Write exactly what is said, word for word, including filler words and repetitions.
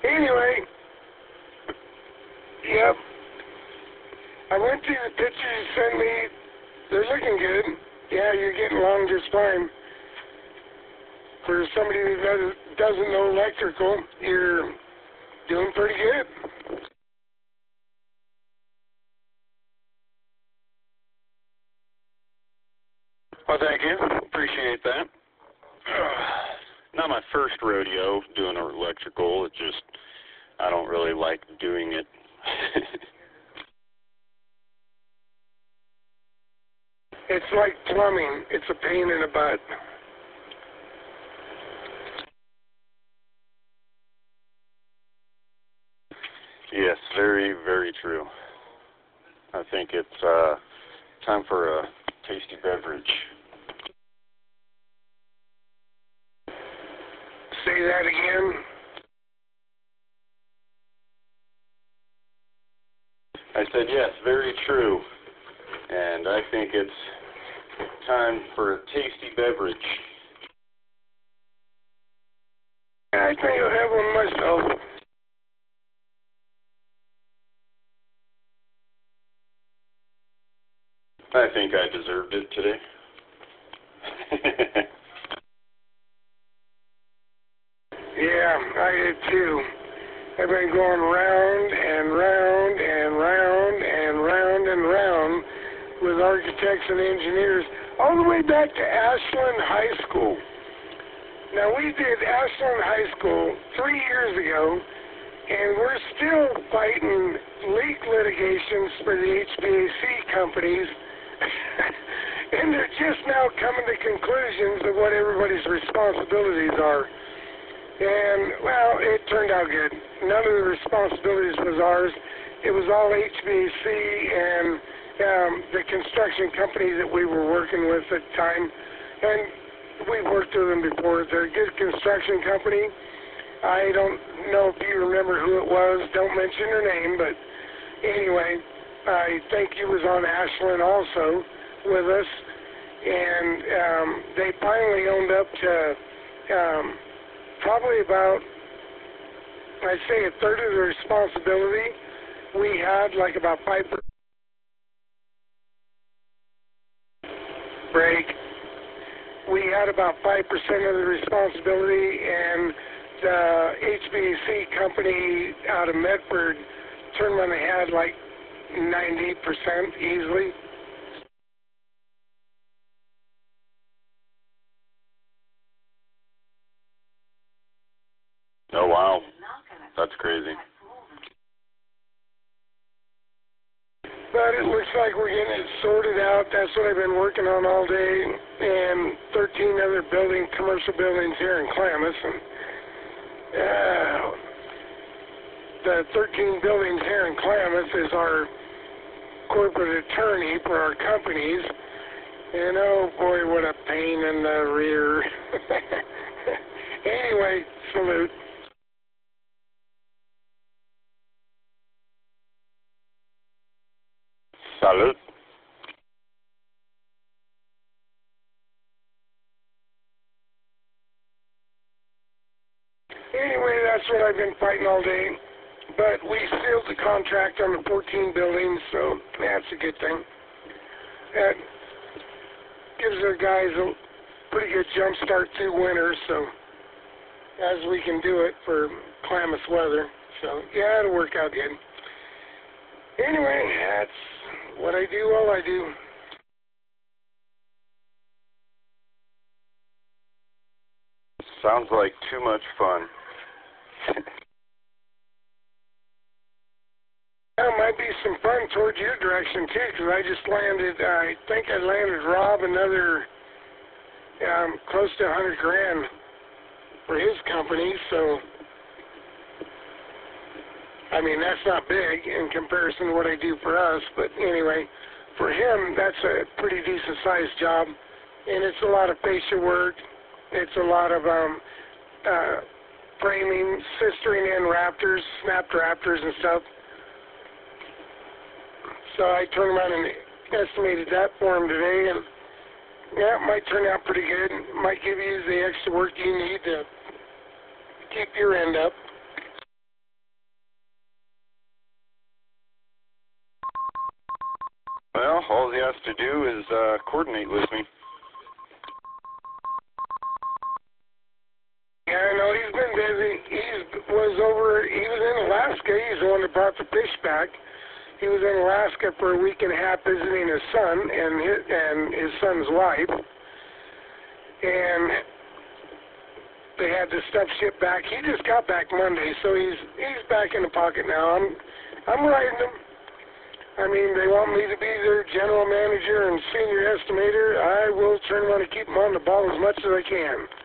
Anyway, yep. I went through the pictures you sent me. They're looking good. Yeah, you're getting along just fine. For somebody who doesn't, doesn't know electrical, you're doing pretty good. Well, thank you. Appreciate that. Not my first rodeo doing electrical. It just, I don't really like doing it. It's like plumbing. It's a pain in the butt. Yes, very, very true. I think it's uh, time for a tasty beverage. Say that again. I said yes, very true. And I think it's time for a tasty beverage. I think I'll have one myself. I think I deserved it today. Yeah, I did too. I've been going round and round and round and round and round with architects and engineers all the way back to Ashland High School. Now, we did Ashland High School three years ago, and we're still fighting leak litigations for the H V A C companies, and they're just now coming to conclusions of what everybody's responsibilities are. And, well, it turned out good. None of the responsibilities was ours. It was all H V A C and um, the construction company that we were working with at the time. And we've worked with them before. They're a good construction company. I don't know if you remember who it was. Don't mention her name, but anyway, I think he was on Ashland also with us. And um, they finally owned up to um, probably about, I'd say, a third of the responsibility. We had like about five percent break. We had about five percent of the responsibility, and the H V A C company out of Medford turned when they had like ninety percent easily. Oh, wow. That's crazy. But it looks like we're getting it sorted out. That's what I've been working on all day, and thirteen other building, commercial buildings here in Klamath. And, uh, the thirteen buildings here in Klamath is our corporate attorney for our companies. And oh boy, what a pain in the rear. Anyway, salute. Salute. Anyway, that's what I've been fighting all day. But we sealed the contract on the fourteen buildings, so that's a good thing. That gives the guys a pretty good jump start through winter, so as we can do it for Klamath weather. So, yeah, it'll work out good. Anyway, that's what I do, all I do. Sounds like too much fun. There might be some fun towards your direction, too, because I just landed, uh, I think I landed Rob another um, close to a hundred grand for his company, so, I mean, that's not big in comparison to what I do for us, but anyway, for him, that's a pretty decent-sized job, and it's a lot of fascia work. It's a lot of um, uh, framing, sistering in rafters, snapped rafters and stuff. So I turned around and estimated that for him today, and yeah, it might turn out pretty good. It might give you the extra work you need to keep your end up. all he has to do is uh, coordinate with me. Yeah, I know he's been busy. He was over, he was in Alaska. He's the one that brought the fish back. He was in Alaska for a week and a half visiting his son and his, and his son's wife. And they had the stuff shipped back. He just got back Monday, so he's he's back in the pocket now. I'm I'm writing them. I mean, they want me to be their general manager and senior estimator. I will turn around and keep them on the ball as much as I can.